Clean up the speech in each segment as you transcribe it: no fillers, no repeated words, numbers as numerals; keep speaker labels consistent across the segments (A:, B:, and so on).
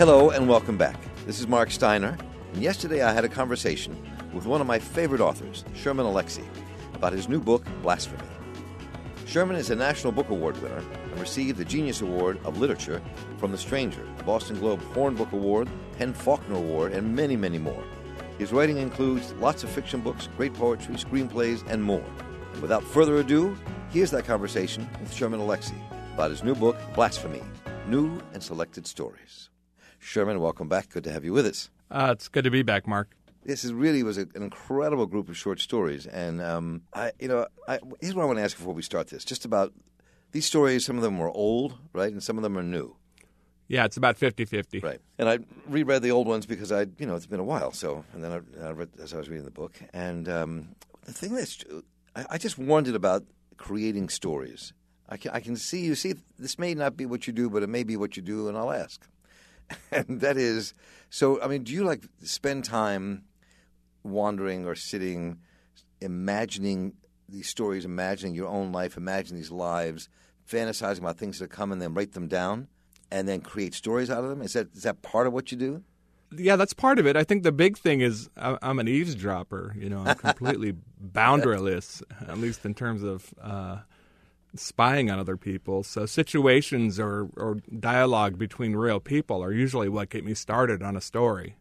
A: Hello and welcome back. This is Mark Steiner, and yesterday I had a conversation with one of my favorite authors, Sherman Alexie, about his new book, Blasphemy. Sherman is a National Book Award winner and received the Genius Award of Literature from The Stranger, the Boston Globe Horn Book Award, Penn Faulkner Award, and many, many more. His writing includes lots of fiction books, great poetry, screenplays, and more. And without further ado, here's that conversation with Sherman Alexie about his new book, Blasphemy, New and Selected Stories. Sherman, welcome back. Good to have you with us.
B: It's good to be back, Mark.
A: This was an incredible group of short stories, and here's what I want to ask before we start this. Just about these stories, some of them were old, right, and some of them are new.
B: Yeah, it's about 50-50.
A: Right. And I reread the old ones because it's been a while. So, and then I read as I was reading the book, and the thing I just wondered about creating stories. I can see you see this may not be what you do, but it may be what you do, and I'll ask. And that is, so I mean, do you spend time wandering or sitting, imagining these stories, imagining your own life, imagining these lives, fantasizing about things that come, and then write them down, and then create stories out of them? Is that part of what you do?
B: Yeah, that's part of it. I think the big thing is I'm an eavesdropper. I'm completely boundaryless, at least in terms of spying on other people. So situations or dialogue between real people are usually what get me started on a story.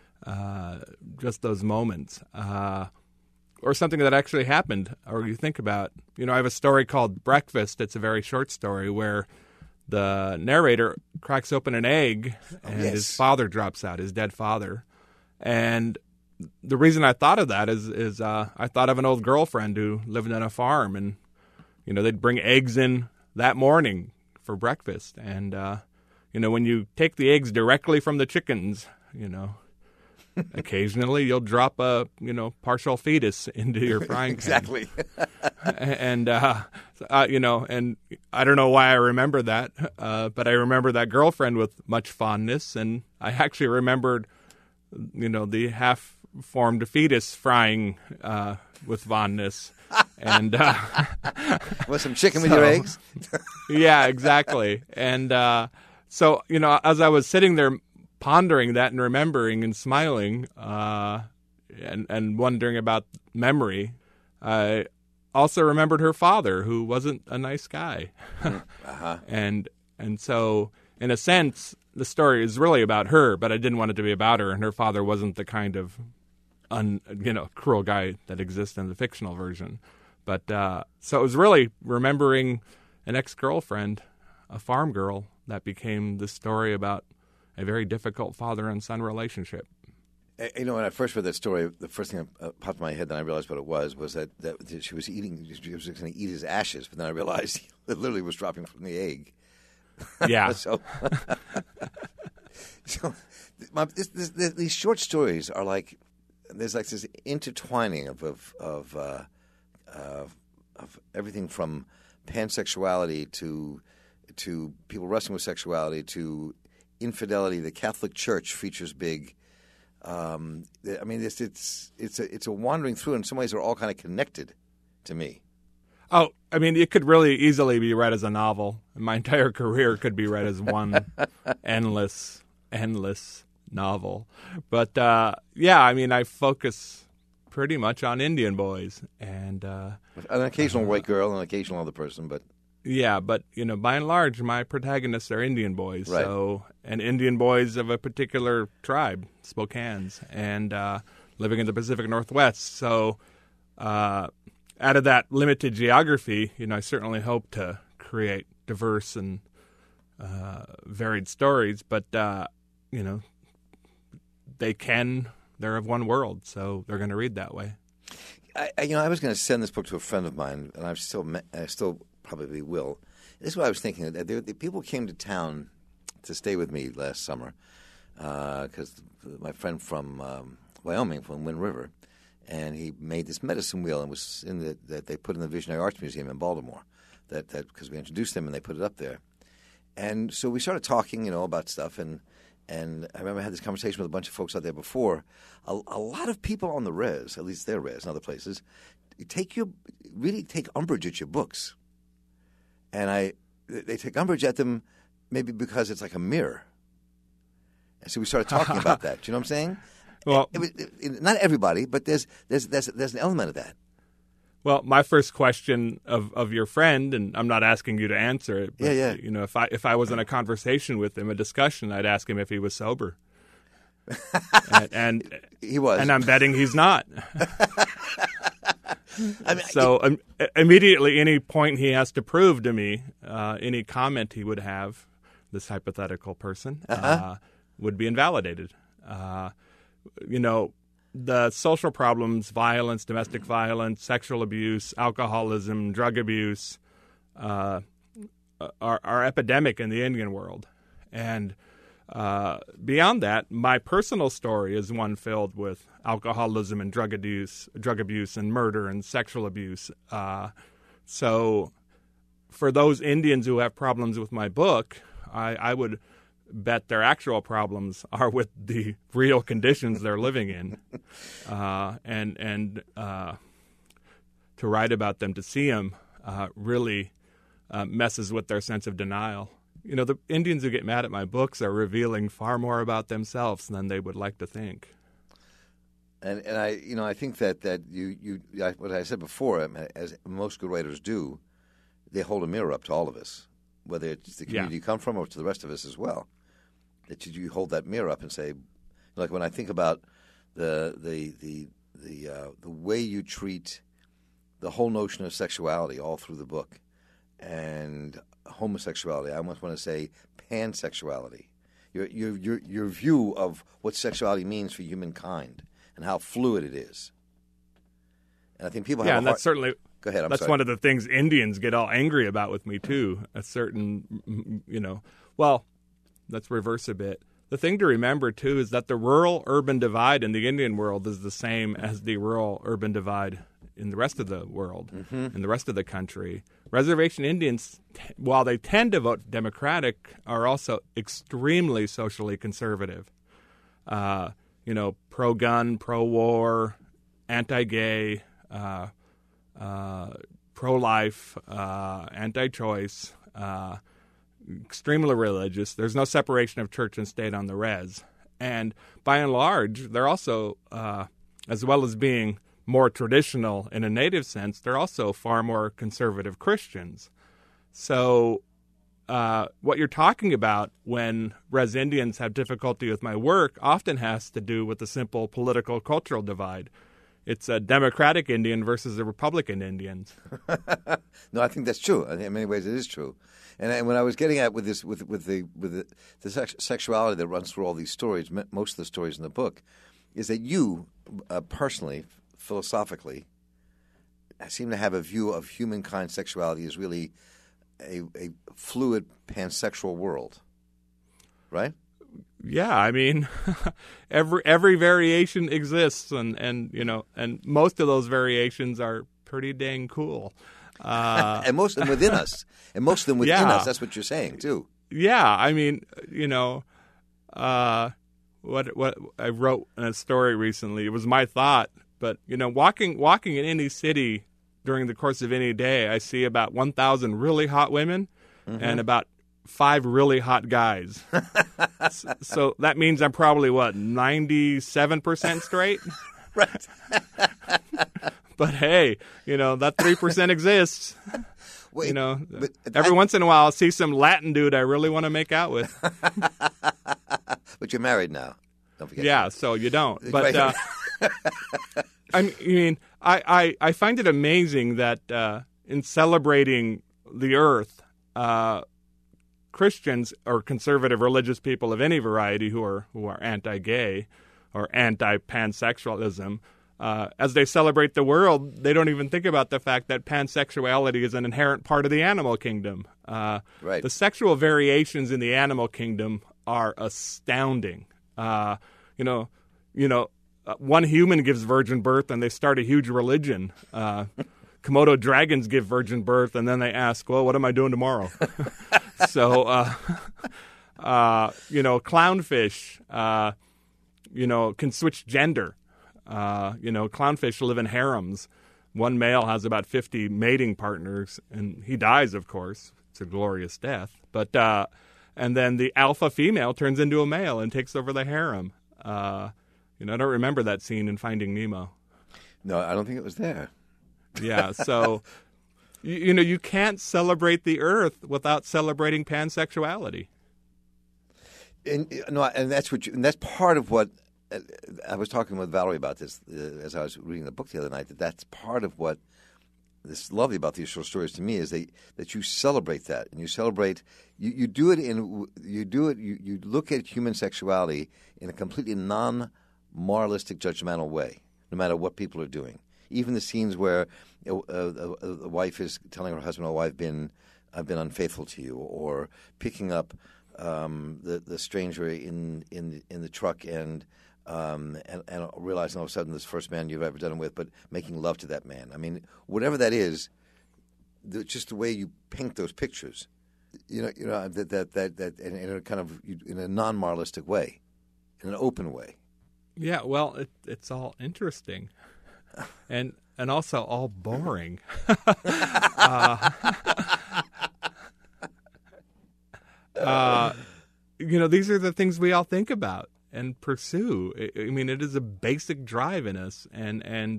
B: Just those moments. Or something that actually happened, or you think about. I have a story called Breakfast. It's a very short story where the narrator cracks open an egg and his father drops out, his dead father. And the reason I thought of that is I thought of an old girlfriend who lived on a farm, and they'd bring eggs in that morning for breakfast. And when you take the eggs directly from the chickens, occasionally you'll drop a partial fetus into your frying pan.
A: Exactly.
B: And and I don't know why I remember that, but I remember that girlfriend with much fondness, and I actually remembered the half-formed fetus frying with fondness. And
A: want some chicken with your eggs?
B: Yeah, exactly. And so as I was sitting there pondering that and remembering and smiling and wondering about memory, I also remembered her father, who wasn't a nice guy. Uh-huh. And so, in a sense, the story is really about her, but I didn't want it to be about her, and her father wasn't the kind of cruel guy that exists in the fictional version. But so it was really remembering an ex-girlfriend, a farm girl, that became the story about a very difficult father and son relationship.
A: When I first read that story, the first thing that popped in my head, then I realized what it was that she was going to eat his ashes, but then I realized it literally was dropping from the egg.
B: Yeah.
A: These short stories are there's this intertwining of everything from pansexuality to people wrestling with sexuality to infidelity. The Catholic Church features big. It's a wandering through. In some ways, they're all kind of connected to me.
B: Oh, I mean, it could really easily be read as a novel. My entire career could be read as one endless novel. But I focus pretty much on Indian boys and
A: an occasional white girl and an occasional other person, but.
B: Yeah, but, by and large, my protagonists are Indian boys.
A: Right.
B: And Indian boys of a particular tribe, Spokanes, and living in the Pacific Northwest. So out of that limited geography, I certainly hope to create diverse and varied stories. But, they're of one world, so they're going to read that way.
A: I was going to send this book to a friend of mine, and I still probably will. This is what I was thinking. The people came to town to stay with me last summer because my friend from Wyoming, from Wind River, and he made this medicine wheel and was that they put in the Visionary Arts Museum in Baltimore. That because we introduced them and they put it up there, and so we started talking, about stuff and I remember I had this conversation with a bunch of folks out there before. A lot of people on the res, at least their res and other places, really take umbrage at your books. And they take umbrage at them maybe because it's like a mirror. And so we started talking about that. Do you know what I'm saying?
B: Well,
A: Not everybody, but there's an element of that.
B: Well, my first question of your friend, and I'm not asking you to answer it, but,
A: Yeah.
B: you know, if I was in a conversation with him, a discussion, I'd ask him if he was sober. and
A: He was.
B: And I'm betting he's not.
A: I mean,
B: So immediately, any point he has to prove to me, any comment he would have, this hypothetical person, would be invalidated. You know, the social problems, violence, domestic violence, sexual abuse, alcoholism, drug abuse, are epidemic in the Indian world. And beyond that, my personal story is one filled with alcoholism and drug abuse and murder and sexual abuse. So for those Indians who have problems with my book, I would bet their actual problems are with the real conditions they're living in. And to write about them, to see them, really messes with their sense of denial. You know, the Indians who get mad at my books are revealing far more about themselves than they would like to think.
A: And I think that you what I said before, as most good writers do, they hold a mirror up to all of us, whether it's the community you come from or to the rest of us as well. That you hold that mirror up and say, like when I think about the way you treat the whole notion of sexuality all through the book, and homosexuality, I almost want to say pansexuality. Your view of what sexuality means for humankind and how fluid it is. And I think people have
B: and that's certainly
A: Go ahead.
B: That's
A: sorry.
B: one of the things Indians get all angry about with me too. A certain, well, let's reverse a bit. The thing to remember too is that the rural-urban divide in the Indian world is the same as the rural-urban divide in the rest of the world, in the rest of the country. Reservation Indians, while they tend to vote Democratic, are also extremely socially conservative. Pro-gun, pro-war, anti-gay, pro-life, anti-choice, extremely religious. There's no separation of church and state on the res. And by and large, they're also, as well as being more traditional in a native sense, they're also far more conservative Christians. So what you're talking about when Res Indians have difficulty with my work often has to do with the simple political cultural divide. It's a Democratic Indian versus a Republican Indian.
A: No, I think that's true. I think in many ways it is true. And when I was getting at with this, with the sexuality that runs through all these stories, most of the stories in the book, is that you personally, philosophically, seem to have a view of humankind sexuality as really a fluid pansexual world, right?
B: Yeah, I mean, every variation exists, and most of those variations are pretty dang cool.
A: And most of them within us. And most of them within us. That's what you're saying, too.
B: Yeah, I mean, what I wrote in a story recently, it was my thought, but, walking in any city during the course of any day, I see about 1,000 really hot women and about 5 really hot guys. So that means I'm probably, 97% straight?
A: Right.
B: But hey, that 3% exists.
A: Wait,
B: every once in a while I'll see some Latin dude I really want to make out with.
A: But you're married now. Don't forget.
B: Yeah, so you don't. But I find it amazing that in celebrating the earth, Christians or conservative religious people of any variety who are anti-gay or anti-pansexualism, as they celebrate the world, they don't even think about the fact that pansexuality is an inherent part of the animal kingdom.
A: Right.
B: The sexual variations in the animal kingdom are astounding. One human gives virgin birth and they start a huge religion. Komodo dragons give virgin birth and then they ask, well, what am I doing tomorrow? So, clownfish, can switch gender. Clownfish live in harems. One male has about 50 mating partners, and he dies, of course. It's a glorious death. But and then the alpha female turns into a male and takes over the harem. I don't remember that scene in Finding Nemo.
A: No, I don't think it was there.
B: Yeah, so you can't celebrate the Earth without celebrating pansexuality.
A: And that's part of what I was talking with Valerie about this as I was reading the book the other night. That's part of what is lovely about these short stories to me is that you celebrate that, and you celebrate. You look at human sexuality in a completely non-moralistic, judgmental way, no matter what people are doing. Even the scenes where a wife is telling her husband, "Oh, I've been unfaithful to you," or picking up the stranger in the truck and realizing all of a sudden this first man you've ever done it with, but making love to that man. I mean, whatever that is, just the way you paint those pictures, that in a kind of in a non-moralistic way, in an open way.
B: Yeah, well, it's all interesting, and also all boring. These are the things we all think about and pursue. I mean, it is a basic drive in us, and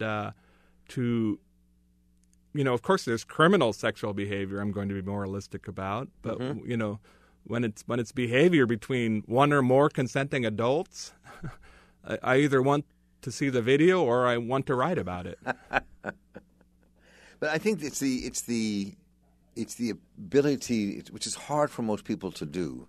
B: of course, there's criminal sexual behavior I'm going to be moralistic about, but when it's behavior between one or more consenting adults, I either want to see the video or I want to write about it.
A: But I think it's the ability, which is hard for most people to do,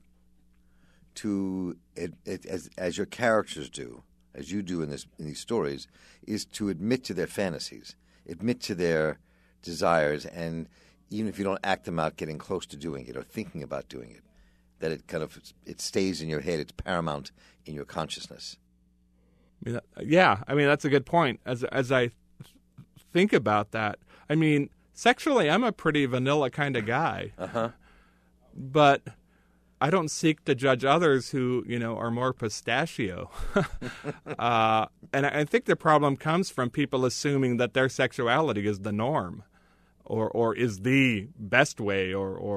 A: as your characters do, as you do in these stories, is to admit to their fantasies, admit to their desires, and even if you don't act them out, getting close to doing it or thinking about doing it, that it stays in your head, it's paramount in your consciousness.
B: That's a good point. As I think about that, I mean, sexually, I'm a pretty vanilla kind of guy. But I don't seek to judge others who, are more pistachio. And I think the problem comes from people assuming that their sexuality is the norm or is the best way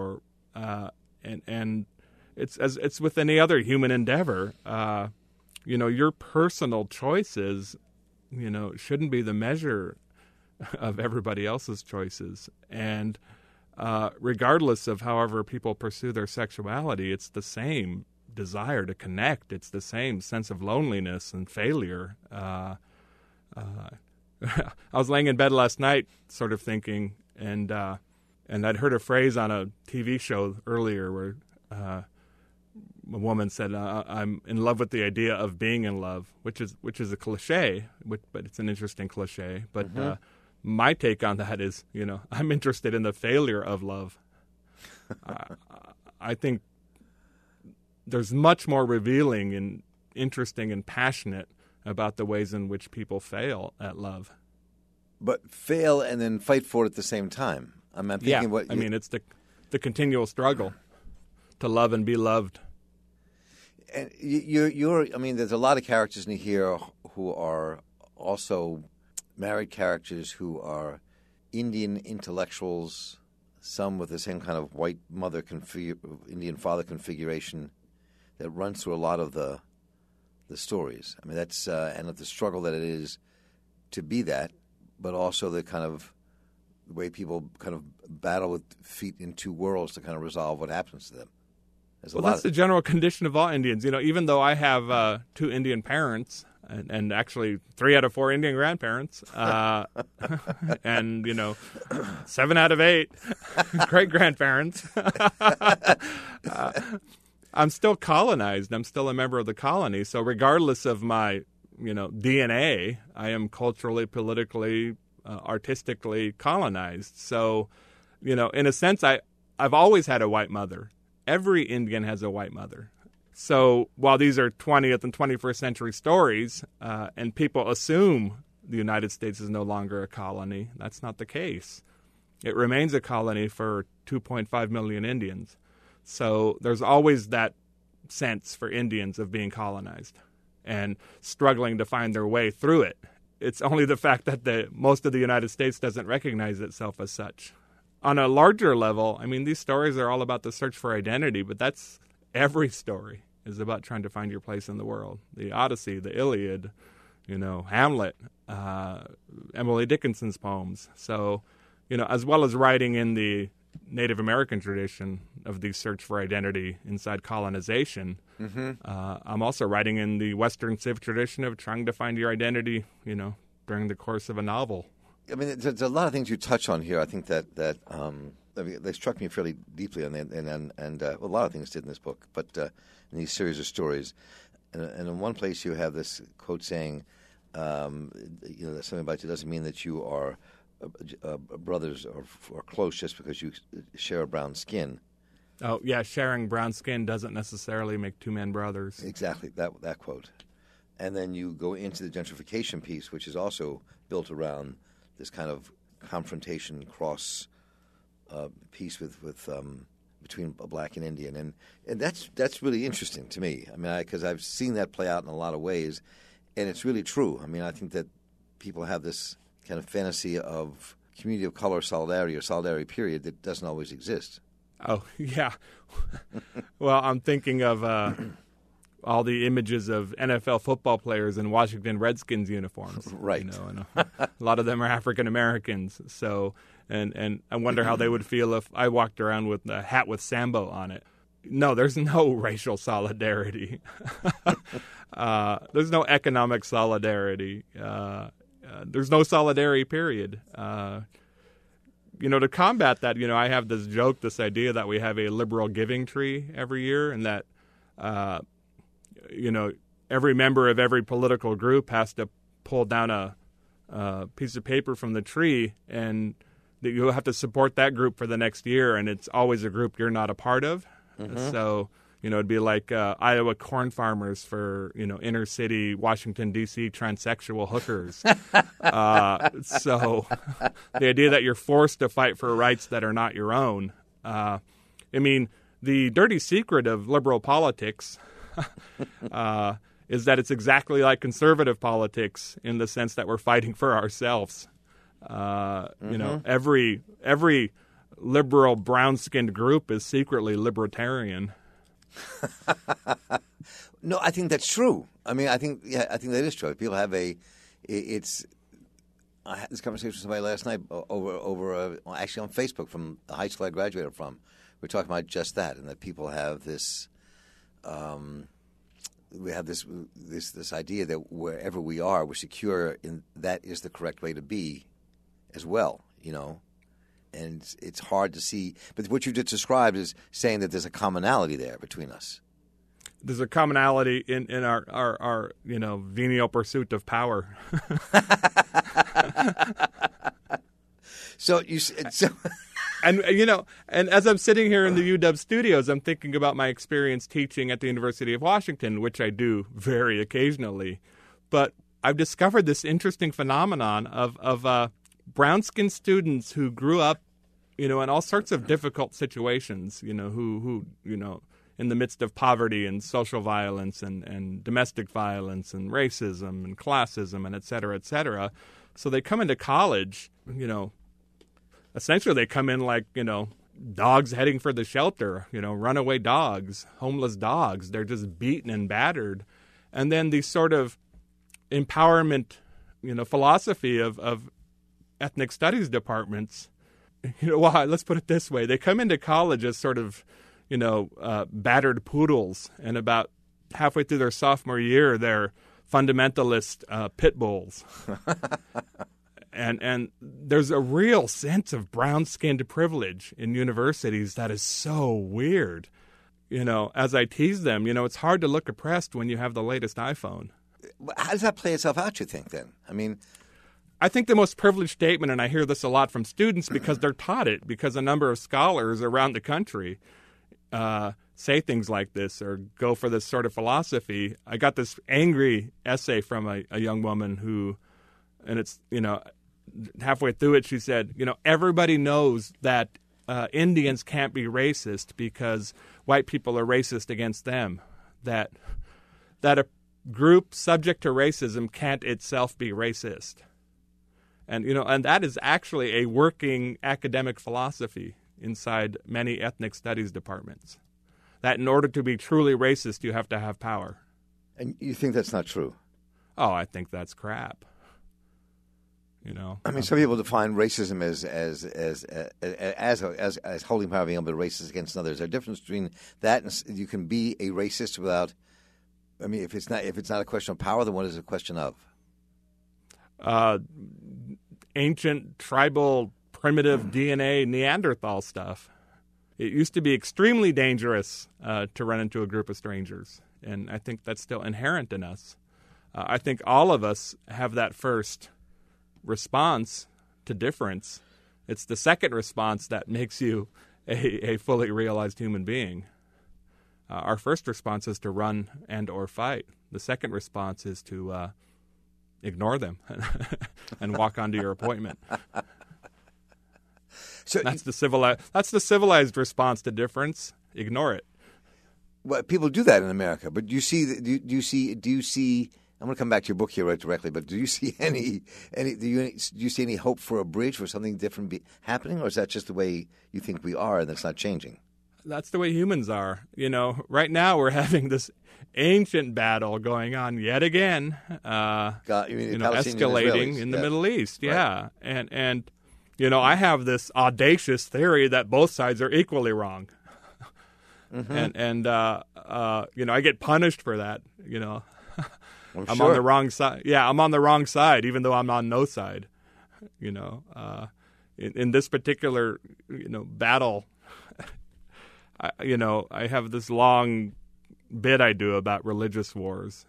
B: and it's with any other human endeavor. Your personal choices, shouldn't be the measure of everybody else's choices. And regardless of however people pursue their sexuality, it's the same desire to connect. It's the same sense of loneliness and failure. I was laying in bed last night sort of thinking, and I'd heard a phrase on a TV show earlier where a woman said, "I'm in love with the idea of being in love," which is a cliche, but it's an interesting cliche. But my take on that is, I'm interested in the failure of love. I think there's much more revealing and interesting and passionate about the ways in which people fail at love.
A: But fail and then fight for it at the same time. I'm thinking
B: it's the continual struggle to love and be loved.
A: And there's a lot of characters in here who are also married characters who are Indian intellectuals, some with the same kind of white mother Indian father configuration that runs through a lot of the stories. I mean, that's and the struggle that it is to be that, but also the kind of the way people kind of battle with feet in two worlds to kind of resolve what happens to them.
B: That's the general condition of all Indians. Even though I have 2 Indian parents and actually 3 out of 4 Indian grandparents, and 7 out of 8 great grandparents, I'm still colonized. I'm still a member of the colony. So regardless of my DNA, I am culturally, politically, artistically colonized. So in a sense, I've always had a white mother. Every Indian has a white mother. So while these are 20th and 21st century stories, and people assume the United States is no longer a colony, that's not the case. It remains a colony for 2.5 million Indians. So there's always that sense for Indians of being colonized and struggling to find their way through it. It's only the fact that most of the United States doesn't recognize itself as such. On a larger level, I mean, these stories are all about the search for identity, but that's every story is about trying to find your place in the world. The Odyssey, the Iliad, Hamlet, Emily Dickinson's poems. So, as well as writing in the Native American tradition of the search for identity inside colonization, I'm also writing in the Western civ tradition of trying to find your identity, during the course of a novel.
A: I mean, there's a lot of things you touch on here. I think that they struck me fairly deeply, and a lot of things did in this book, but in these series of stories. And in one place you have this quote saying, that something about you doesn't mean that you are brothers or close just because you share a brown skin.
B: Oh, yeah, sharing brown skin doesn't necessarily make two men brothers.
A: Exactly, that quote. And then you go into the gentrification piece, which is also built around this kind of confrontation cross piece with between Black and Indian, and that's really interesting to me. I mean, because I've seen that play out in a lot of ways, and it's really true. I mean, I think that people have this kind of fantasy of community of color solidarity or solidarity period that doesn't always exist.
B: Oh, yeah. Well, I'm thinking of all the images of NFL football players in Washington Redskins uniforms.
A: Right.
B: And a lot of them are African Americans. So, and I wonder how they would feel if I walked around with a hat with Sambo on it. No, there's no racial solidarity. There's no economic solidarity. There's no solidarity, period. To combat that, I have this joke, this idea that we have a liberal giving tree every year, and that, every member of every political group has to pull down a piece of paper from the tree, and that you'll have to support that group for the next year, and it's always a group you're not a part of. Mm-hmm. So, it'd be like Iowa corn farmers for, inner city Washington, D.C. transsexual hookers. So the idea that you're forced to fight for rights that are not your own. The dirty secret of liberal politics is that it's exactly like conservative politics in the sense that we're fighting for ourselves. Every liberal brown-skinned group is secretly libertarian.
A: No, I think that's true. I think that is true. People have I had this conversation with somebody last night over actually on Facebook from the high school I graduated from. We're talking about just that, and that people have this. We have this idea that wherever we are, we're secure, and that is the correct way to be, as well. And it's hard to see. But what you just described is saying that there's a commonality there between us.
B: There's a commonality in our venial pursuit of power. And as I'm sitting here in the UW studios, I'm thinking about my experience teaching at the University of Washington, which I do very occasionally. But I've discovered this interesting phenomenon of brown-skinned students who grew up, in all sorts of difficult situations, who in the midst of poverty and social violence and domestic violence and racism and classism and et cetera, et cetera. So they come into college, essentially they come in like, dogs heading for the shelter, runaway dogs, homeless dogs. They're just beaten and battered. And then the sort of empowerment, philosophy of ethnic studies departments, let's put it this way. They come into college as sort of, battered poodles, and about halfway through their sophomore year, they're fundamentalist pit bulls. And there's a real sense of brown-skinned privilege in universities that is so weird. As I tease them, it's hard to look oppressed when you have the latest iPhone.
A: How does that play itself out, you think, then?
B: I think the most privileged statement, and I hear this a lot from students because they're taught it, because a number of scholars around the country say things like this or go for this sort of philosophy. I got this angry essay from a young woman who, and it's, halfway through it, she said, everybody knows that Indians can't be racist because white people are racist against them, that a group subject to racism can't itself be racist. And, and that is actually a working academic philosophy inside many ethnic studies departments. that in order to be truly racist, you have to have power.
A: And you think that's not true?
B: Oh, I think that's crap.
A: I mean, some people define racism as holding power, being able to be racist against others. There's a difference between that and you can be a racist without. I mean, if it's not a question of power, then what is it a question of?
B: Ancient tribal primitive DNA Neanderthal stuff. It used to be extremely dangerous to run into a group of strangers, and I think that's still inherent in us. I think all of us have that first response to difference. It's the second response that makes you a fully realized human being. Our first response is to run and or fight. The second response is to ignore them and walk on to your appointment.
A: So
B: that's the civilized response to difference. Ignore it.
A: Well, people do that in America, but do you see? I'm going to come back to your book here right directly, but do you see any hope for a bridge, for something different happening, or is that just the way you think we are and that's not changing?
B: That's the way humans are. Right now we're having this ancient battle going on yet again, escalating in the Middle East. Yeah,
A: right.
B: And I have this audacious theory that both sides are equally wrong, and I get punished for that. I'm on the wrong side. Yeah, I'm on the wrong side, even though I'm on no side. In this particular, battle, I have this long bit I do about religious wars.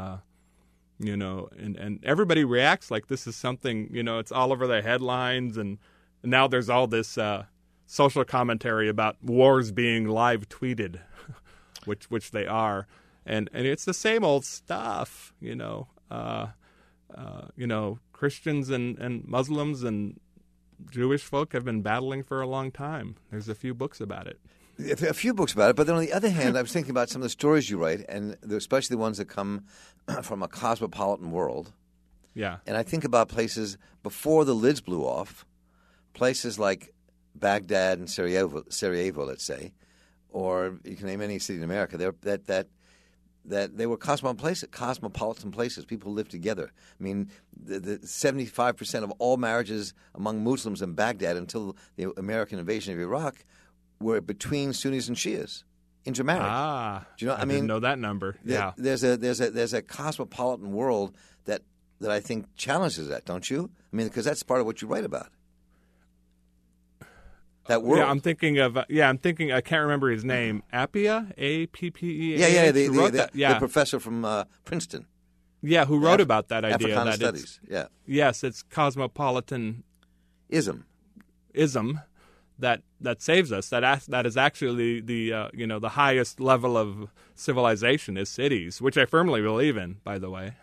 B: And everybody reacts like this is something. It's all over the headlines, and now there's all this social commentary about wars being live tweeted, which they are. And it's the same old stuff, Christians and Muslims and Jewish folk have been battling for a long time. There's a few books about it.
A: A few books about it, but then on the other hand, I was thinking about some of the stories you write, and especially the ones that come from a cosmopolitan world.
B: Yeah.
A: And I think about places before the lids blew off, places like Baghdad and Sarajevo, let's say, or you can name any city in America. That they were cosmopolitan places. People lived together. I mean, the 75% of all marriages among Muslims in Baghdad until the American invasion of Iraq were between Sunnis and Shias, intermarried.
B: Do you know? I didn't know that number. Yeah,
A: there's a cosmopolitan world that I think challenges that, don't you? I mean, because that's part of what you write about. That world.
B: Yeah, I'm thinking. I can't remember his name. Appia, A-P-P-E-A.
A: Yeah. The professor from Princeton.
B: Yeah, who wrote about that idea?
A: Africana Studies. Yeah.
B: Yes, it's cosmopolitanism that saves us. That is actually the highest level of civilization is cities, which I firmly believe in, by the way.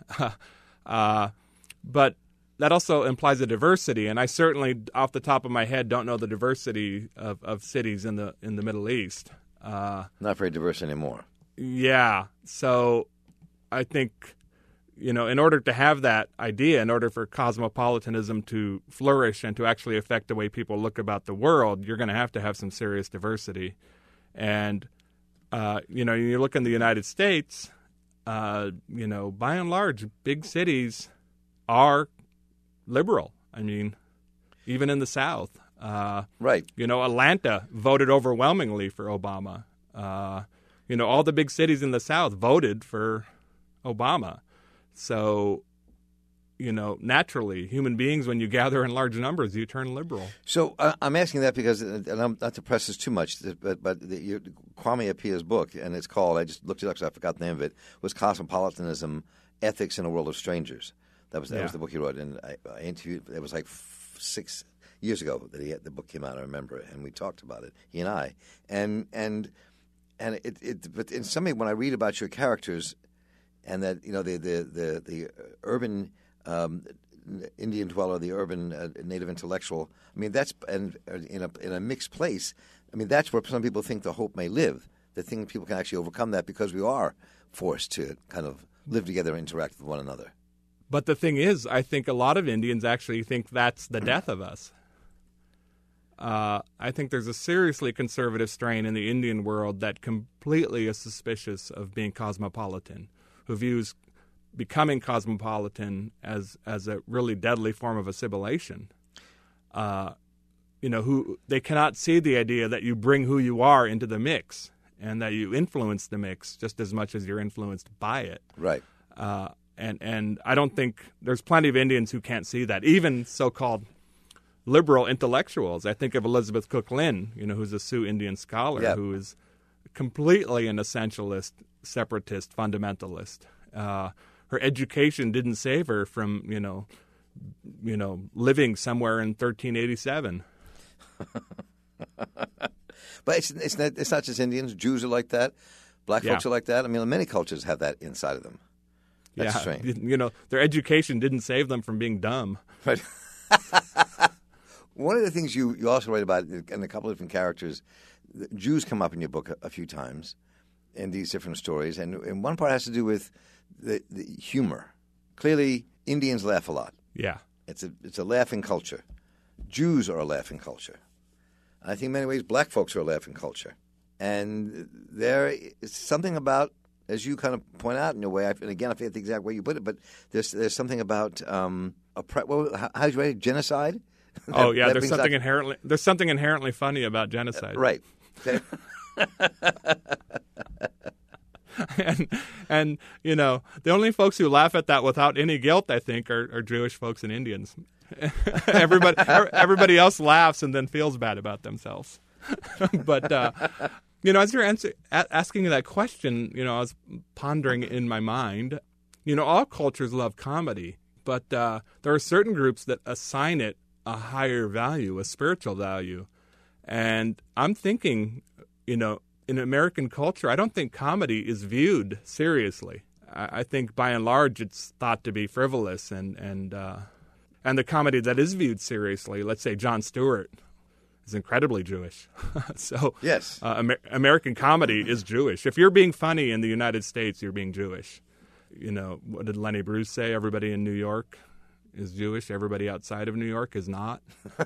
B: But that also implies a diversity, and I certainly, off the top of my head, don't know the diversity of cities in the Middle East.
A: Not very diverse anymore.
B: Yeah, so I think, in order to have that idea, in order for cosmopolitanism to flourish and to actually affect the way people look about the world, you're going to have some serious diversity. And you look in the United States, by and large, big cities are liberal. I mean, even in the South.
A: Right.
B: Atlanta voted overwhelmingly for Obama. All the big cities in the South voted for Obama. So, naturally, human beings, when you gather in large numbers, you turn liberal.
A: So I'm asking that because, and I'm not to press this too much, but Kwame Apia's book, and it's called, I just looked it up because I forgot the name of it, was Cosmopolitanism, Ethics in a World of Strangers. That was the book he wrote, and I interviewed. It was like 6 years ago that the book came out. I remember, and we talked about it, he and I, but in some way, when I read about your characters, and that the urban Indian dweller, the urban native intellectual, I mean that's in a mixed place. I mean that's where some people think the hope may live. They think people can actually overcome that because we are forced to kind of live together and interact with one another.
B: But the thing is, I think a lot of Indians actually think that's the death of us. I think there's a seriously conservative strain in the Indian world that completely is suspicious of being cosmopolitan, who views becoming cosmopolitan as a really deadly form of assimilation. Who they cannot see the idea that you bring who you are into the mix and that you influence the mix just as much as you're influenced by it.
A: Right.
B: And I don't think there's plenty of Indians who can't see that, even so-called liberal intellectuals. I think of Elizabeth Cook Lynn, who's a Sioux Indian scholar who is completely an essentialist, separatist, fundamentalist. Her education didn't save her from, living somewhere in 1387.
A: But it's not just Indians. Jews are like that. Black folks are like that. I mean, many cultures have that inside of them. That's strange.
B: Their education didn't save them from being dumb.
A: Right. One of the things you also write about in a couple of different characters, Jews come up in your book a few times in these different stories, and one part has to do with the humor. Clearly, Indians laugh a lot.
B: Yeah.
A: It's a laughing culture. Jews are a laughing culture. I think in many ways black folks are a laughing culture. And there is something about, as you kind of point out in a way, and again, I forget the exact way you put it, but there's something about, how did you write it, genocide?
B: There's something inherently funny about genocide.
A: Right.
B: And the only folks who laugh at that without any guilt, I think, are Jewish folks and Indians. Everybody else laughs and then feels bad about themselves. But as you're asking that question, I was pondering in my mind. All cultures love comedy, but there are certain groups that assign it a higher value, a spiritual value, and I'm thinking, in American culture, I don't think comedy is viewed seriously. I think by and large it's thought to be frivolous, and the comedy that is viewed seriously, let's say Jon Stewart, is incredibly Jewish. So
A: yes,
B: American comedy is Jewish. If you're being funny in the United States, you're being Jewish. What did Lenny Bruce say? Everybody in New York is Jewish. Everybody outside of New York is not.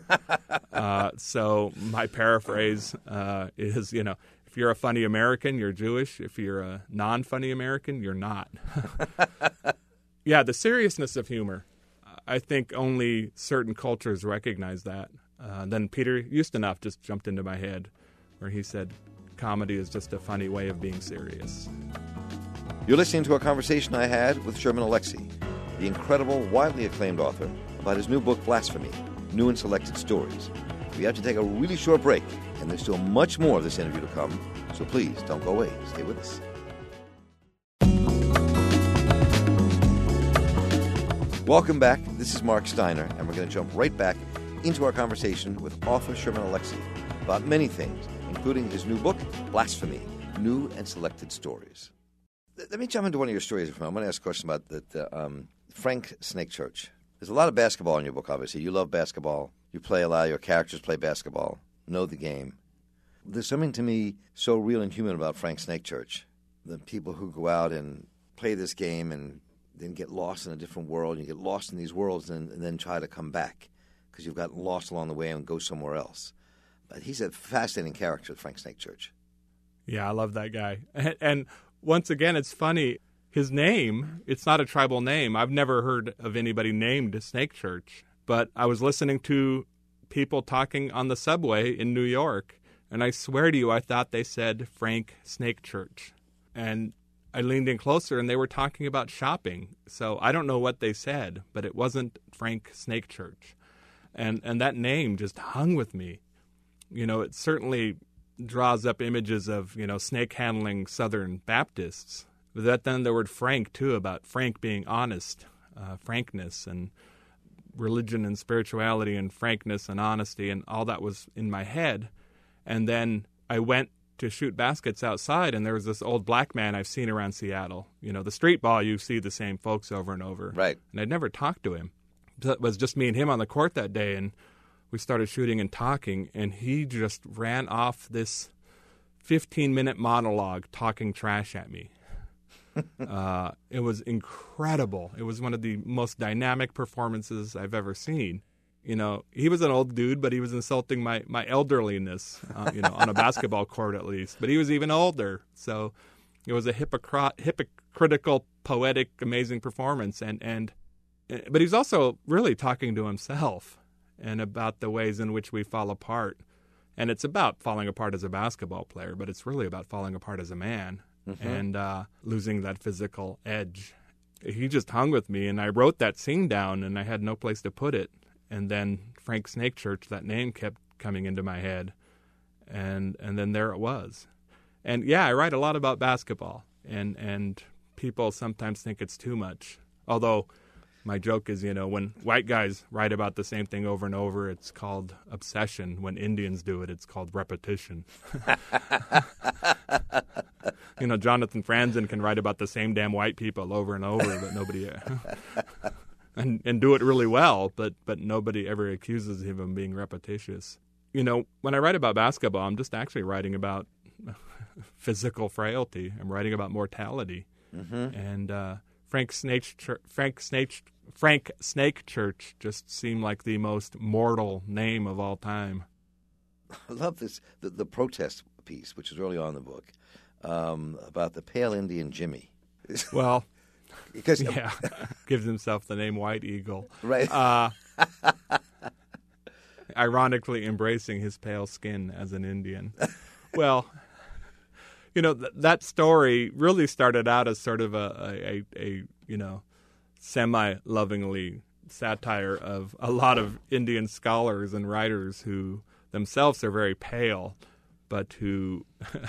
B: So my paraphrase is, if you're a funny American, you're Jewish. If you're a non-funny American, you're not. Yeah, the seriousness of humor. I think only certain cultures recognize that. Then Peter Ustinov just jumped into my head where he said, comedy is just a funny way of being serious.
A: You're listening to a conversation I had with Sherman Alexie, the incredible, widely acclaimed author, about his new book, Blasphemy, New and Selected Stories. We have to take a really short break, and there's still much more of this interview to come, so please don't go away. Stay with us. Welcome back. This is Mark Steiner, and we're going to jump right back into our conversation with author Sherman Alexie about many things, including his new book, Blasphemy, New and Selected Stories. Let me jump into one of your stories. I want to ask a question about the Frank Snake Church. There's a lot of basketball in your book, obviously. You love basketball. You play a lot. Your characters play basketball, know the game. There's something to me so real and human about Frank Snake Church. The people who go out and play this game and then get lost in a different world. You get lost in these worlds and then try to come back because you've gotten lost along the way and go somewhere else. But he's a fascinating character, Frank Snake Church.
B: Yeah, I love that guy. And once again, it's funny. His name, it's not a tribal name. I've never heard of anybody named Snake Church. But I was listening to people talking on the subway in New York, and I swear to you, I thought they said Frank Snake Church. And I leaned in closer, and they were talking about shopping. So I don't know what they said, but it wasn't Frank Snake Church. And that name just hung with me. It certainly draws up images of, snake-handling Southern Baptists. But then the word Frank, too, about Frank being honest, frankness, and religion and spirituality and frankness and honesty, and all that was in my head. And then I went to shoot baskets outside, and there was this old black man I've seen around Seattle. The street ball, you see the same folks over and over.
A: Right.
B: And I'd never talked to him. It was just me and him on the court that day, and we started shooting and talking, and he just ran off this 15-minute monologue talking trash at me. It was incredible. It was one of the most dynamic performances I've ever seen. he was an old dude, but he was insulting my elderliness, on a basketball court at least. But he was even older, so it was a hypocritical, poetic, amazing performance. But he's also really talking to himself and about the ways in which we fall apart. And it's about falling apart as a basketball player, but it's really about falling apart as a man and losing that physical edge. He just hung with me, and I wrote that scene down, and I had no place to put it. And then Frank Snakechurch, that name kept coming into my head, and then there it was. And yeah, I write a lot about basketball, and people sometimes think it's too much. Although my joke is, when white guys write about the same thing over and over, it's called obsession. When Indians do it, it's called repetition. Jonathan Franzen can write about the same damn white people over and over, but nobody and do it really well, but nobody ever accuses him of being repetitious. When I write about basketball, I'm just actually writing about physical frailty. I'm writing about mortality. And Frank Snakechurch just seemed like the most mortal name of all time.
A: I love this, the protest piece, which is early on in the book, about the pale Indian Jimmy.
B: Well,
A: because
B: gives himself the name White Eagle.
A: Right.
B: Ironically embracing his pale skin as an Indian. Well, that story really started out as sort of a semi-lovingly satire of a lot of Indian scholars and writers who themselves are very pale, but who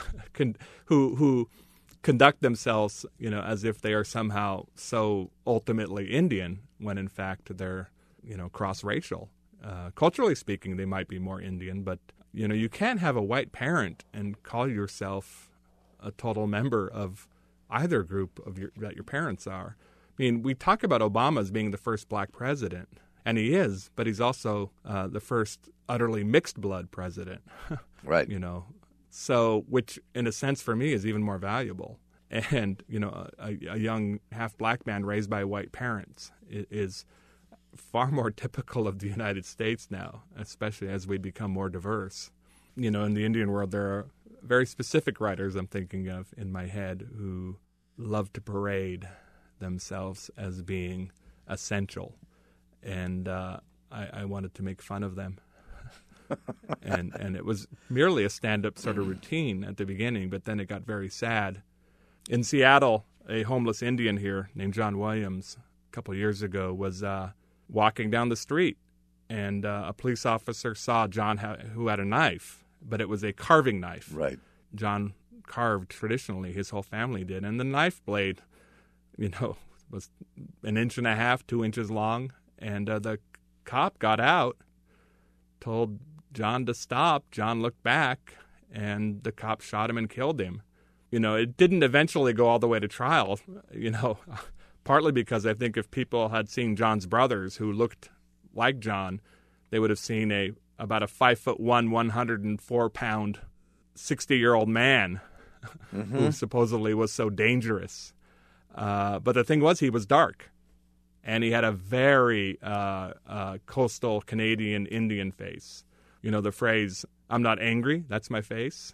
B: conduct themselves, as if they are somehow so ultimately Indian, when in fact they're, cross-racial. Culturally speaking, they might be more Indian, but you can't have a white parent and call yourself a total member of either group that your parents are. I mean, we talk about Obama as being the first black president, and he is, but he's also the first utterly mixed blood president.
A: Right.
B: So, which in a sense for me is even more valuable. And, a young half-black man raised by white parents is far more typical of the United States now, especially as we become more diverse. In the Indian world, there are very specific writers I'm thinking of in my head who love to parade themselves as being essential. And I wanted to make fun of them. and it was merely a stand-up sort of routine at the beginning, but then it got very sad. In Seattle, a homeless Indian here named John Williams a couple of years ago was walking down the street, and a police officer saw John who had a knife, but it was a carving knife.
A: Right.
B: John carved traditionally, his whole family did, and the knife blade, was 1.5 inches, 2 inches long, and the cop got out, told John to stop. John looked back, and the cop shot him and killed him. It didn't eventually go all the way to trial, partly because I think if people had seen John's brothers who looked like John, they would have seen about a 5'1", 104-pound, 60-year-old man who supposedly was so dangerous. But the thing was, he was dark, and he had a very coastal Canadian Indian face. The phrase, "I'm not angry, that's my face."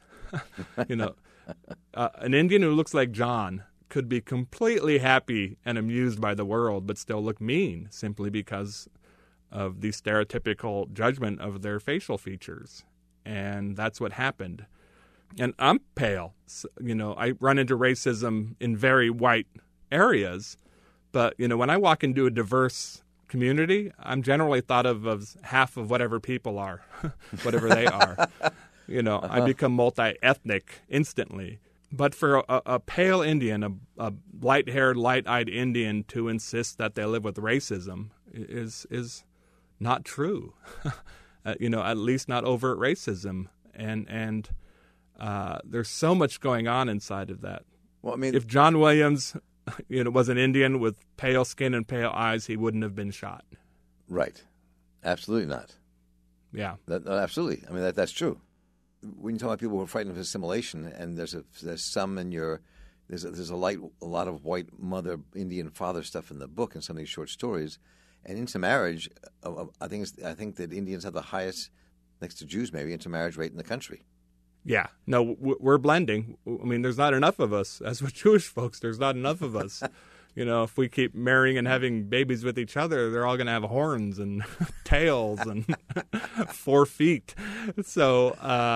B: An Indian who looks like John could be completely happy and amused by the world, but still look mean simply because of the stereotypical judgment of their facial features. And that's what happened. And I'm pale. So, I run into racism in very white areas. But, when I walk into a diverse community, I'm generally thought of as half of whatever people are, whatever they are. I become multi-ethnic instantly. But for a pale Indian, a light-haired, light-eyed Indian to insist that they live with racism is not true. At least not overt racism. And there's so much going on inside of that.
A: Well, I mean,
B: if John Williams, was an Indian with pale skin and pale eyes, he wouldn't have been shot.
A: Right. Absolutely not.
B: Yeah.
A: Absolutely. I mean, that's true. When you talk about people who are frightened of assimilation, and there's some in there's a lot of white mother, Indian father stuff in the book and some of these short stories, And intermarriage, I think that Indians have the highest, next to Jews maybe, intermarriage rate in the country.
B: Yeah. No, we're blending. I mean, there's not enough of us. As with Jewish folks, there's not enough of us. If we keep marrying and having babies with each other, they're all going to have horns and tails and 4 feet. So,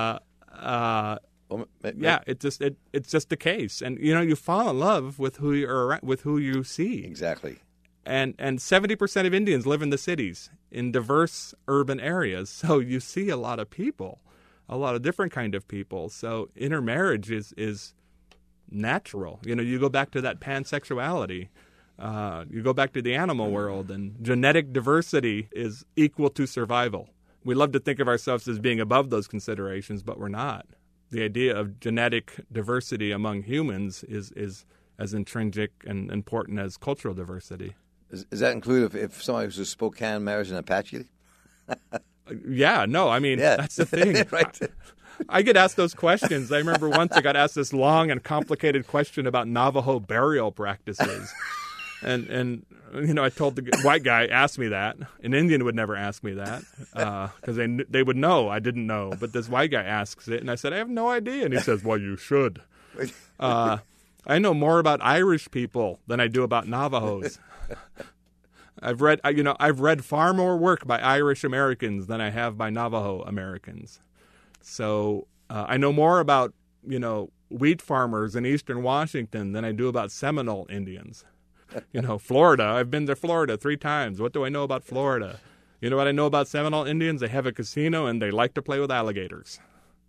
B: yeah, it's just the case. And, you fall in love with who you see.
A: Exactly.
B: And 70% of Indians live in the cities, in diverse urban areas. So you see a lot of people, a lot of different kind of people. So intermarriage is natural. You go back to that pansexuality. You go back to the animal world, and genetic diversity is equal to survival. We love to think of ourselves as being above those considerations, but we're not. The idea of genetic diversity among humans is as intrinsic and important as cultural diversity.
A: Does that include if somebody who's a Spokane marries an Apache?
B: Yeah, no, I mean, that's the thing.
A: Right.
B: I get asked those questions. I remember once I got asked this long and complicated question about Navajo burial practices. And I told the white guy, asked me that. An Indian would never ask me that because they would know I didn't know. But this white guy asks it, and I said, I have no idea. And he says, well, you should. I know more about Irish people than I do about Navajos. I've read far more work by Irish Americans than I have by Navajo Americans. So I know more about, wheat farmers in eastern Washington than I do about Seminole Indians. Florida, I've been to Florida 3 times. What do I know about Florida? You know what I know about Seminole Indians? They have a casino and they like to play with alligators.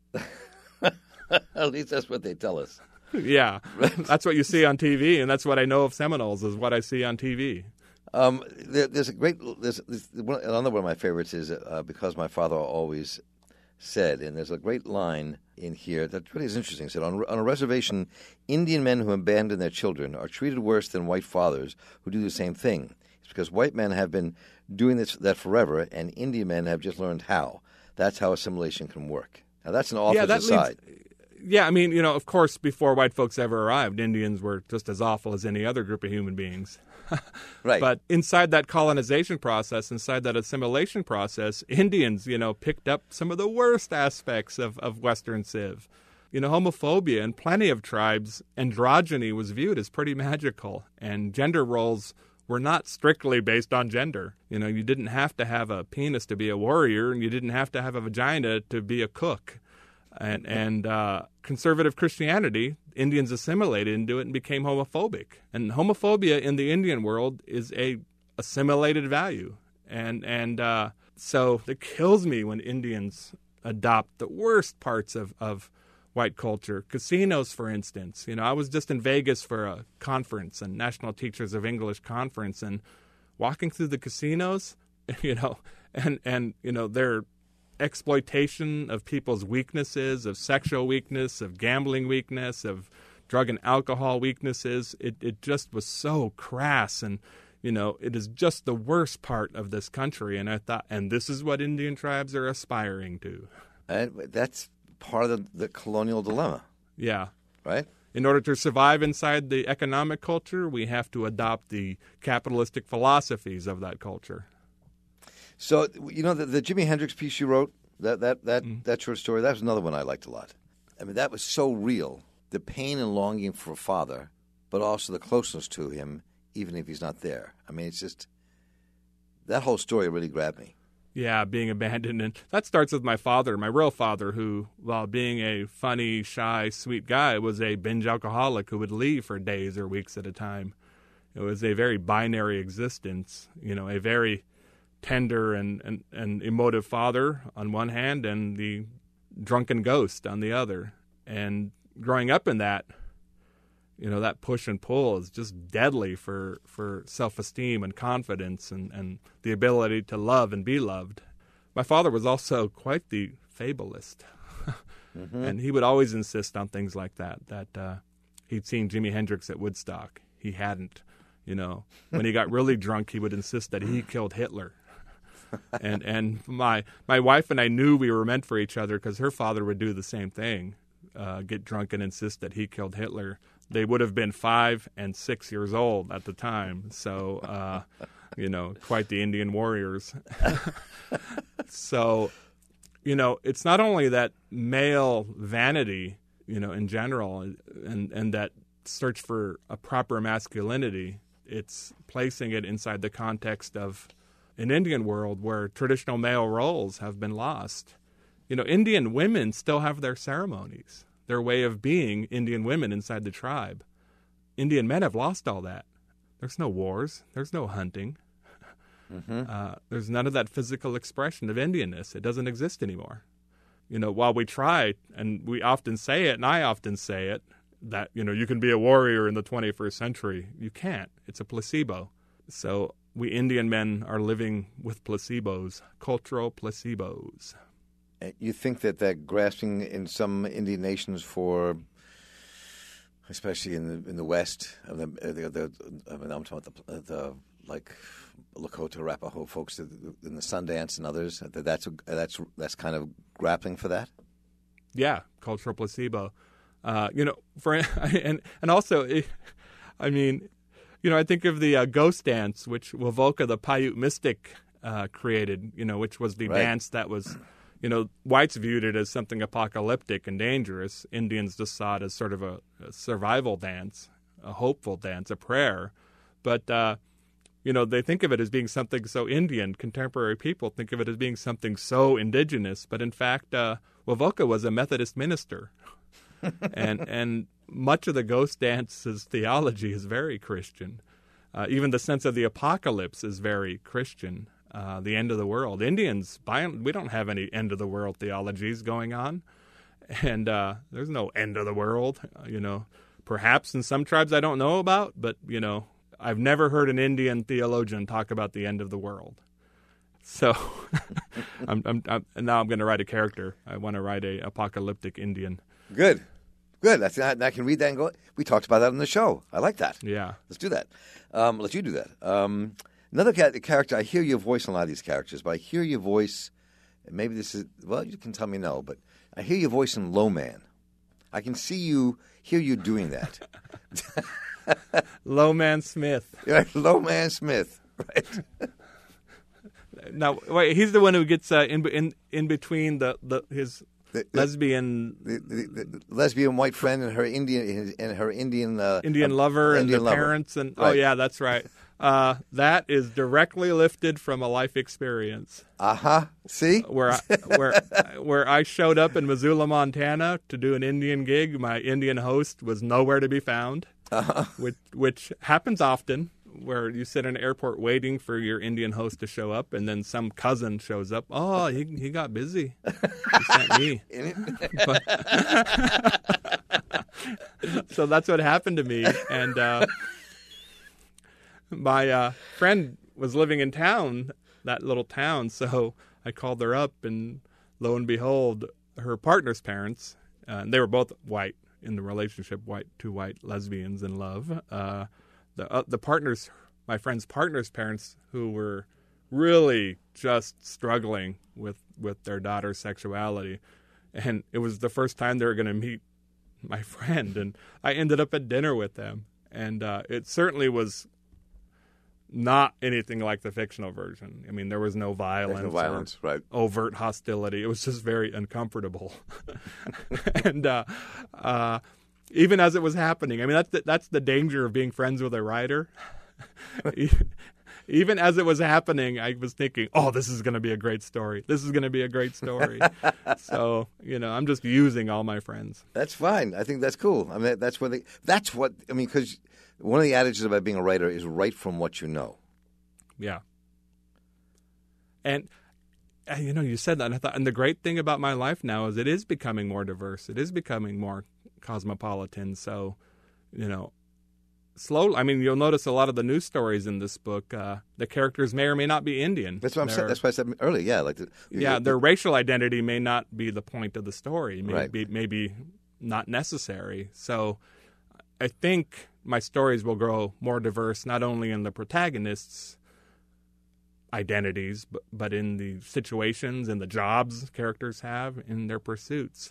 A: At least that's what they tell us.
B: Yeah, that's what you see on TV, and that's what I know of Seminoles is what I see on TV.
A: There's another one of my favorites is because my father always said, and there's a great line in here that really is interesting. It said, on a reservation, Indian men who abandon their children are treated worse than white fathers who do the same thing. It's because white men have been doing that forever, and Indian men have just learned how. That's how assimilation can work. Now, that's an awful aside.
B: Yeah, I mean, of course, before white folks ever arrived, Indians were just as awful as any other group of human beings.
A: Right.
B: But inside that colonization process, inside that assimilation process, Indians, picked up some of the worst aspects of Western civ. Homophobia in plenty of tribes, androgyny was viewed as pretty magical, and gender roles were not strictly based on gender. You didn't have to have a penis to be a warrior, and you didn't have to have a vagina to be a cook. And conservative Christianity, Indians assimilated into it and became homophobic. And homophobia in the Indian world is a assimilated value. And so it kills me when Indians adopt the worst parts of white culture. Casinos, for instance. I was just in Vegas for a conference, a National Teachers of English conference, and walking through the casinos, and they're exploitation of people's weaknesses, of sexual weakness, of gambling weakness, of drug and alcohol weaknesses. It just was so crass, and it is just the worst part of this country. And I thought, and this is what Indian tribes are aspiring to. And
A: that's part of the colonial dilemma.
B: Yeah.
A: Right?
B: In order to survive inside the economic culture, we have to adopt the capitalistic philosophies of that culture.
A: So, the Jimi Hendrix piece you wrote, that short story, that was another one I liked a lot. I mean, that was so real, the pain and longing for a father, but also the closeness to him, even if he's not there. I mean, it's just, that whole story really grabbed me.
B: Yeah, being abandoned. And that starts with my father, my real father, who, while being a funny, shy, sweet guy, was a binge alcoholic who would leave for days or weeks at a time. It was a very binary existence, a very tender and emotive father on one hand and the drunken ghost on the other. And growing up in that, that push and pull is just deadly for self-esteem and confidence and the ability to love and be loved. My father was also quite the fabulist. Mm-hmm. And he would always insist on things like that he'd seen Jimi Hendrix at Woodstock. He hadn't. When he got really drunk, he would insist that he killed Hitler. And my wife and I knew we were meant for each other because her father would do the same thing, get drunk and insist that he killed Hitler. They would have been 5 and 6 years old at the time. So quite the Indian warriors. So, it's not only that male vanity, in general, and that search for a proper masculinity. It's placing it inside the context of an Indian world where traditional male roles have been lost. Indian women still have their ceremonies, their way of being Indian women inside the tribe. Indian men have lost all that. There's no wars. There's no hunting. There's none of that physical expression of Indianness. It doesn't exist anymore. While we try, and we often say it, and I often say it, that, you can be a warrior in the 21st century. You can't. It's a placebo. So we Indian men are living with placebos, cultural placebos.
A: You think that they're grasping in some Indian nations for, especially in the West, I'm talking about the like Lakota, Arapaho folks in the Sundance and others. That's kind of grappling for that.
B: Yeah, cultural placebo. And also, I think of the ghost dance, which Wovoka, the Paiute mystic, created. Which was the dance that was. Whites viewed it as something apocalyptic and dangerous. Indians just saw it as sort of a survival dance, a hopeful dance, a prayer. But, they think of it as being something so Indian. Contemporary people think of it as being something so indigenous. But in fact, Wovoka was a Methodist minister. and much of the ghost dance's theology is very Christian. Even the sense of the apocalypse is very Christian. The end of the world. Indians, we don't have any end of the world theologies going on, and there's no end of the world. Perhaps in some tribes I don't know about, but I've never heard an Indian theologian talk about the end of the world. So, and now I'm going to write a character. I want to write a apocalyptic Indian.
A: Good. I can read that and go. We talked about that on the show. I like that.
B: Yeah,
A: let's do that. Let you do that. Another character, I hear your voice in a lot of these characters, but I hear your voice, maybe this is, well, you can tell me no, but I hear your voice in Low Man. I can hear you doing that.
B: Low Man Smith.
A: Yeah, Low Man Smith, right.
B: Now, wait, he's the one who gets in between his lesbian...
A: The lesbian white friend and her Indian
B: lover and the
A: lover.
B: Parents. And
A: right.
B: Oh, yeah, that's right. That is directly lifted from a life experience.
A: See,
B: where I showed up in Missoula, Montana, to do an Indian gig. My Indian host was nowhere to be found, which happens often. Where you sit in an airport waiting for your Indian host to show up, and then some cousin shows up. Oh, he got busy. He sent me. So that's what happened to me, and. My friend was living in town, that little town, so I called her up, and lo and behold, her partner's parents, they were both white in the relationship, two white lesbians in love. My friend's partner's parents, who were really just struggling with their daughter's sexuality, and it was the first time they were going to meet my friend, and I ended up at dinner with them, and it certainly was not anything like the fictional version. I mean, there was no violence,
A: right?
B: Overt hostility. It was just very uncomfortable. And even as it was happening, I mean, that's the danger of being friends with a writer. Even as it was happening, I was thinking, "Oh, this is going to be a great story. This is going to be a great story." So, I'm just using all my friends.
A: That's fine. I think that's cool. I mean, because one of the adages about being a writer is write from what you know.
B: Yeah. And, you said that, and I thought, and the great thing about my life now is it is becoming more diverse. It is becoming more cosmopolitan. So, slowly, I mean, you'll notice a lot of the news stories in this book, the characters may or may not be Indian.
A: That's what I'm saying. That's what I said earlier. Yeah,
B: their racial identity may not be the point of the story.
A: Right.
B: Maybe not necessary. So I think my stories will grow more diverse, not only in the protagonists' identities, but in the situations and the jobs characters have in their pursuits.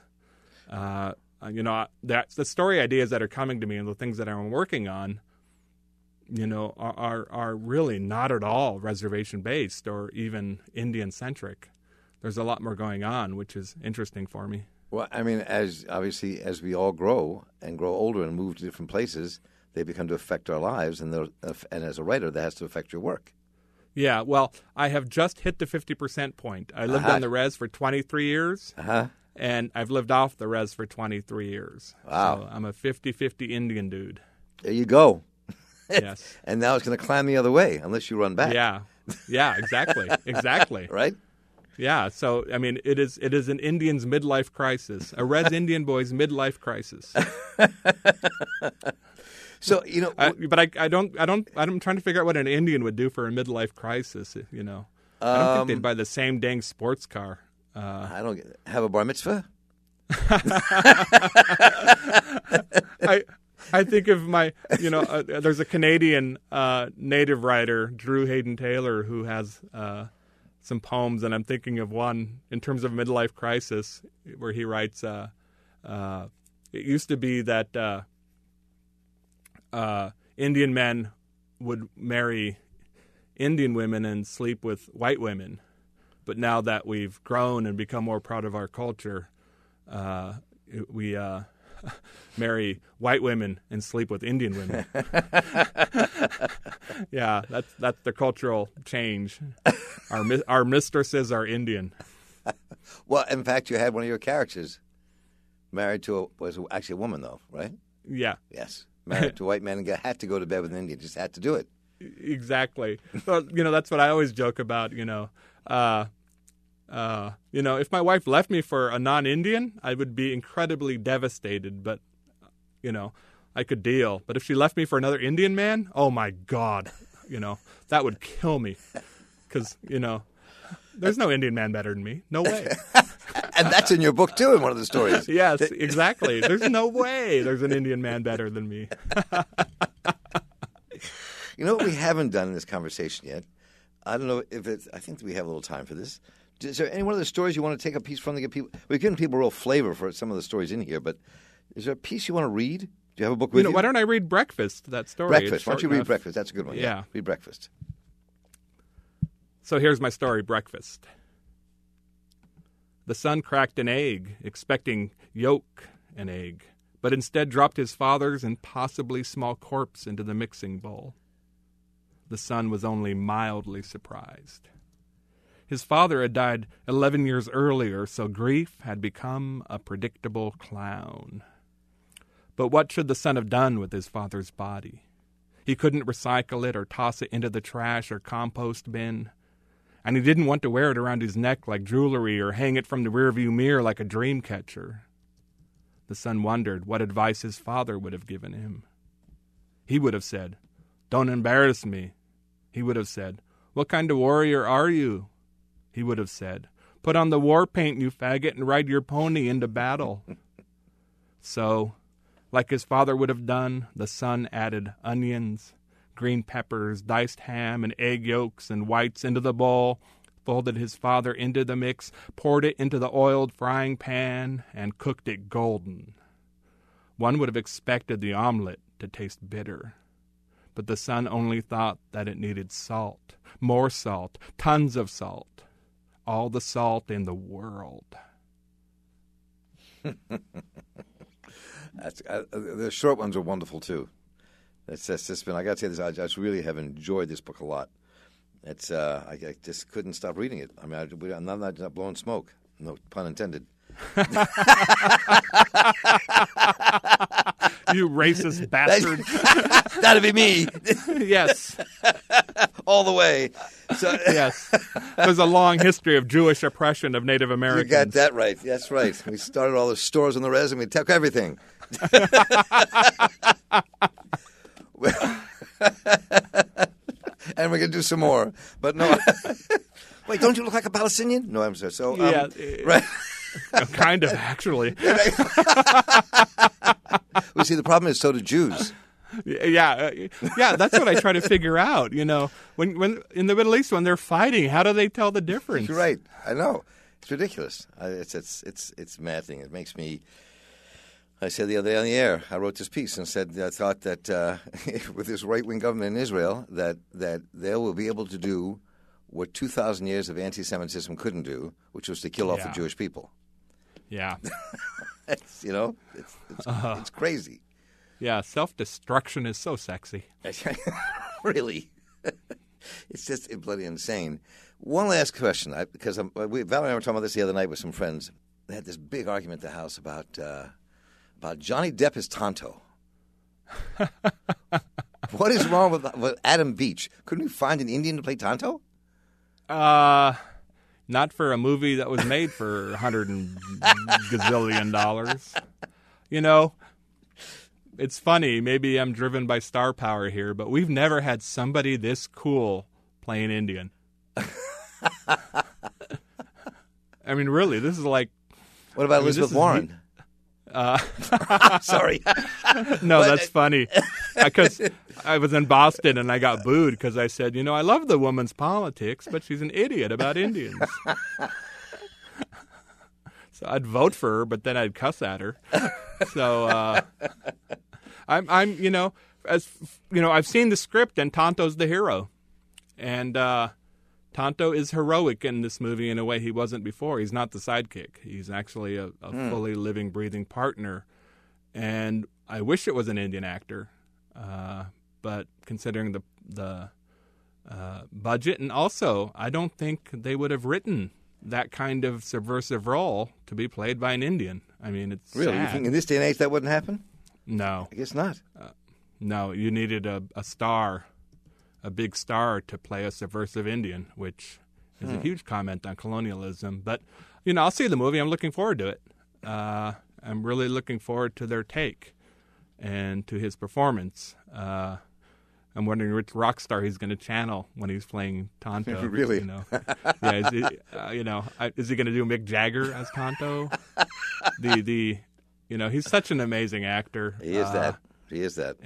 B: That's the story ideas that are coming to me and the things that I'm working on. are really not at all reservation based or even Indian centric. There's a lot more going on, which is interesting for me.
A: Well, I mean, as we all grow and grow older and move to different places, they become to affect our lives, and as a writer, that has to affect your work.
B: Yeah, well, I have just hit the 50% point. I lived on the res for 23 years, and I've lived off the res for 23 years.
A: Wow.
B: So I'm a 50-50 Indian dude.
A: There you go.
B: Yes.
A: And now it's going to climb the other way unless you run back.
B: Yeah, exactly. Exactly.
A: Right?
B: Yeah, so, I mean, it is an Indian's midlife crisis, a res Indian boy's midlife crisis.
A: So,
B: but I'm trying to figure out what an Indian would do for a midlife crisis, I don't think they'd buy the same dang sports car.
A: I don't have a bar mitzvah.
B: I think of my, there's a Canadian native writer, Drew Hayden Taylor, who has some poems, and I'm thinking of one in terms of midlife crisis, where he writes, it used to be that Indian men would marry Indian women and sleep with white women, but now that we've grown and become more proud of our culture, we marry white women and sleep with Indian women. Yeah, that's the cultural change. Our mistresses are Indian.
A: Well, in fact, you had one of your characters married to was actually a woman, though, right?
B: Yeah.
A: Yes, married to a white man and had to go to bed with an Indian. Just had to do it.
B: Exactly. Well, that's what I always joke about. If my wife left me for a non-Indian, I would be incredibly devastated, but, I could deal. But if she left me for another Indian man, oh my God, that would kill me. Because, there's no Indian man better than me. No way.
A: And that's in your book, too, in one of the stories.
B: Yes, exactly. There's no way there's an Indian man better than me.
A: You know what we haven't done in this conversation yet? I don't know if it's – I think we have a little time for this. Is there any one of the stories you want to take a piece from to get people – we've given people real flavor for some of the stories in here, but is there a piece you want to read? Do you have a book with you?
B: Why don't I read Breakfast, that story?
A: Breakfast. Why don't you read Breakfast? That's a good one.
B: Yeah.
A: Read Breakfast.
B: So here's my story, Breakfast. The son cracked an egg, expecting yolk an egg, but instead dropped his father's impossibly small corpse into the mixing bowl. The son was only mildly surprised. His father had died 11 years earlier, so grief had become a predictable clown. But what should the son have done with his father's body? He couldn't recycle it or toss it into the trash or compost bin. And he didn't want to wear it around his neck like jewelry or hang it from the rearview mirror like a dream catcher. The son wondered what advice his father would have given him. He would have said, "Don't embarrass me." He would have said, "What kind of warrior are you?" He would have said, "Put on the war paint, you faggot, and ride your pony into battle." So, like his father would have done, the son added onions, green peppers, diced ham, and egg yolks and whites into the bowl, folded his father into the mix, poured it into the oiled frying pan, and cooked it golden. One would have expected the omelet to taste bitter, but the son only thought that it needed salt, more salt, tons of salt, all the salt in the world.
A: The short ones are wonderful too. It's just been. I got to say this. I just really have enjoyed this book a lot. It's. I just couldn't stop reading it. I mean, I'm not blowing smoke. No pun intended.
B: You racist bastard.
A: That'd be me.
B: Yes.
A: All the way. So,
B: yes. There's a long history of Jewish oppression of Native Americans.
A: You got that right. That's right. We started all the stores on the res and we took everything. And we're going to do some more. But no. Wait, don't you look like a Palestinian? No, I'm sorry. So,
B: yeah.
A: Right.
B: Kind of, actually.
A: Well, see, the problem is so do Jews.
B: Yeah, that's what I try to figure out. When in the Middle East, when they're fighting, how do they tell the difference?
A: You're right. I know. It's ridiculous. It's maddening. It makes me. I said the other day on the air, I wrote this piece and said I thought that with this right-wing government in Israel, that they will be able to do what 2,000 years of anti-Semitism couldn't do, which was to kill off the Jewish people.
B: Yeah.
A: It's crazy.
B: Yeah, self-destruction is so sexy.
A: Really. It's just bloody insane. One last question, because Valerie and I were talking about this the other night with some friends. They had this big argument at the house about Johnny Depp as Tonto. What is wrong with Adam Beach? Couldn't we find an Indian to play Tonto?
B: Not for a movie that was made for $100 gazillion. You know, it's funny. Maybe I'm driven by star power here, but we've never had somebody this cool playing Indian. I mean, really, this is like...
A: What about Elizabeth Warren? Sorry.
B: No, that's funny. Because I was in Boston and I got booed because I said, I love the woman's politics, but she's an idiot about Indians. So I'd vote for her, but then I'd cuss at her. So I'm I've seen the script and Tonto's the hero. And Tonto is heroic in this movie in a way he wasn't before. He's not the sidekick. He's actually a fully living, breathing partner. And I wish it was an Indian actor, but considering the budget, and also I don't think they would have written that kind of subversive role to be played by an Indian. I mean, it's
A: really
B: sad.
A: You think in this day and age that wouldn't happen?
B: No,
A: I guess not.
B: No, you needed a star. A big star to play a subversive Indian, which is a huge comment on colonialism. But, I'll see the movie. I'm looking forward to it. I'm really looking forward to their take and to his performance. I'm wondering which rock star he's going to channel when he's playing Tonto.
A: Really?
B: Yeah, is he going to do Mick Jagger as Tonto? He's such an amazing actor.
A: He is that. He is that.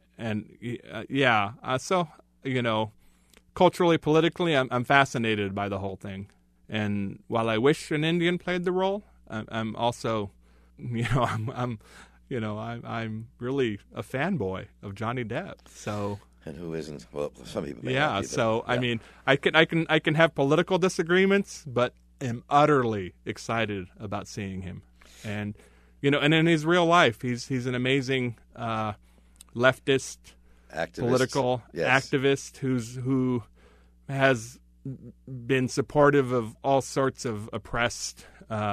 B: So... culturally, politically, I'm fascinated by the whole thing. And while I wish an Indian played the role, I'm also, I'm really a fanboy of Johnny Depp. So,
A: and who isn't? Well, some people.
B: Yeah. So, I mean, I can have political disagreements, but am utterly excited about seeing him. And and in his real life, he's an amazing leftist. Political activist who has been supportive of all sorts of oppressed,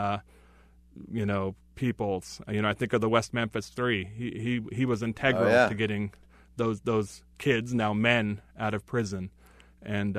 B: peoples. I think of the West Memphis Three. He was integral to getting those kids, now men, out of prison, and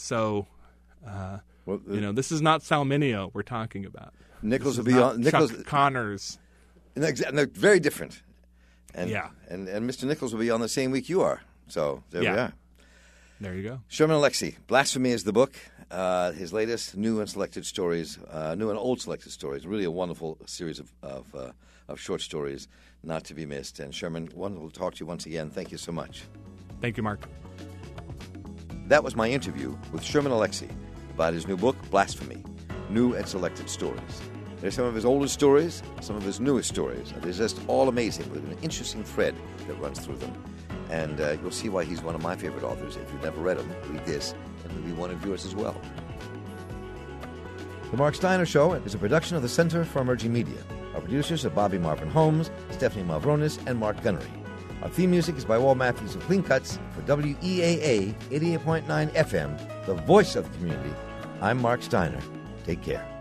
B: this is not Salminio we're talking about.
A: Nichols will be on.
B: Chuck Connors.
A: They're very different. And,
B: yeah.
A: And Mr. Nichols will be on the same week you are. So there we are.
B: There you go.
A: Sherman Alexie, Blasphemy is the book. His latest new and old selected stories. Really a wonderful series of short stories not to be missed. And Sherman, wonderful to talk to you once again. Thank you so much.
B: Thank you, Mark.
A: That was my interview with Sherman Alexie about his new book, Blasphemy, New and Selected Stories. There's some of his oldest stories, some of his newest stories. They're just all amazing with an interesting thread that runs through them. And you'll see why he's one of my favorite authors. If you've never read him, read this, and he'll be one of yours as well. The Mark Steiner Show is a production of the Center for Emerging Media. Our producers are Bobby Marvin Holmes, Stephanie Mavronis, and Mark Gunnery. Our theme music is by Walt Matthews of Clean Cuts for WEAA 88.9 FM, the voice of the community. I'm Mark Steiner. Take care.